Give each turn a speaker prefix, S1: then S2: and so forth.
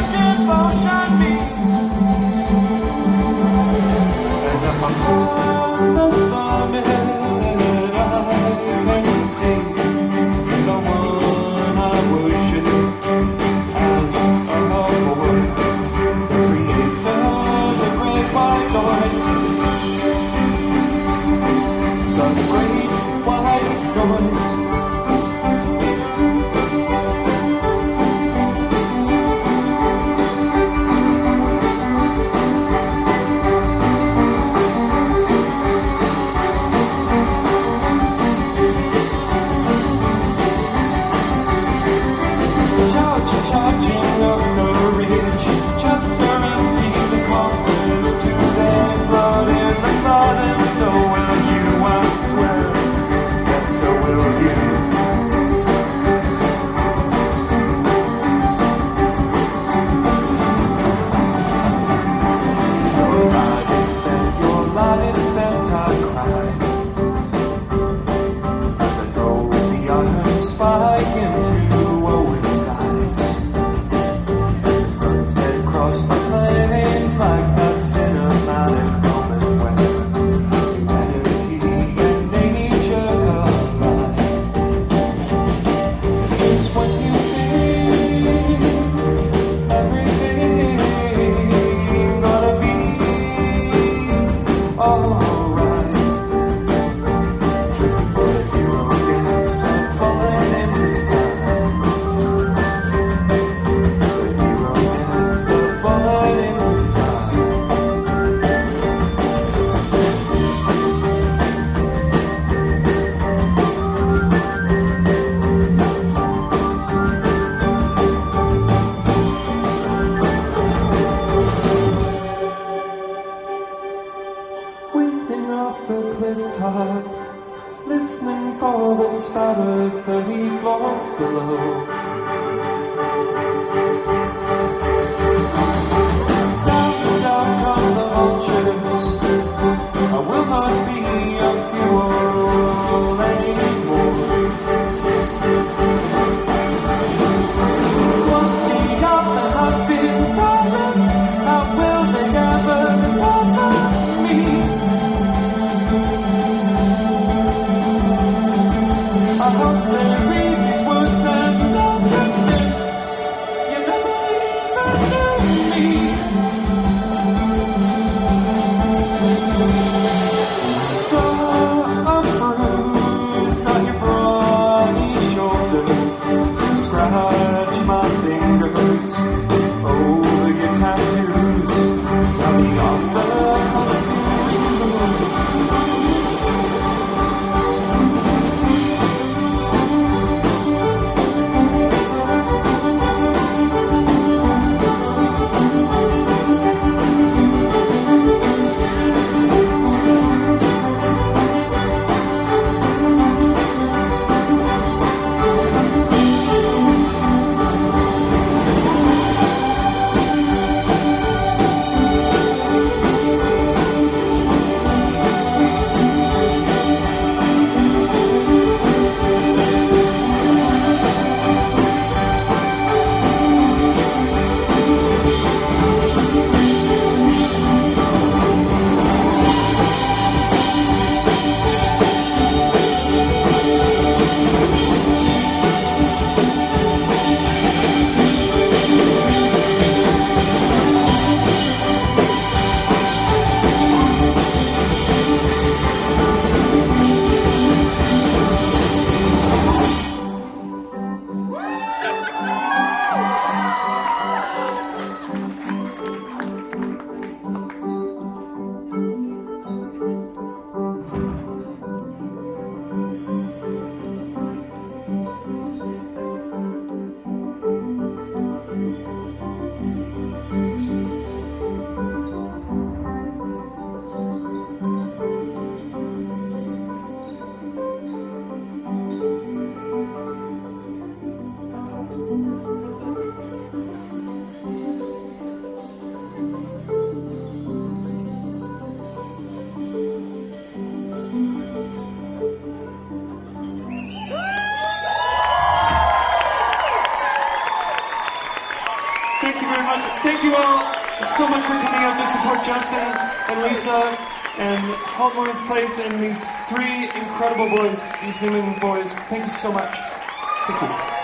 S1: devotion means. And if I'm on the summit, I can see the one I worship as a Lord, the Creator, the great white noise, the great white noise. Charging up the ridge, just surrounding the compass to their blood is a blood, and so will you, I swear, yes, so will you. Your life is spent, I cried, as I drove the iron spike into Owen's eyes. Across the plains like that cinematic moment when humanity and nature collide. It's when you think everything gonna be alright. Just before the hero gets a bullet in his side. Whizzing off the cliff top, listening for the spatter 30 floors below. Down the dark on the vultures, I will not be a fuel anymore. Once the after has been silent, how will they ever decipher me? I hope they read these words and don't think this. You never thank you all so much for coming out to support Justin and Lisa and Halt Moment's Place and these three incredible boys, these human boys. Thank you so much. Thank you.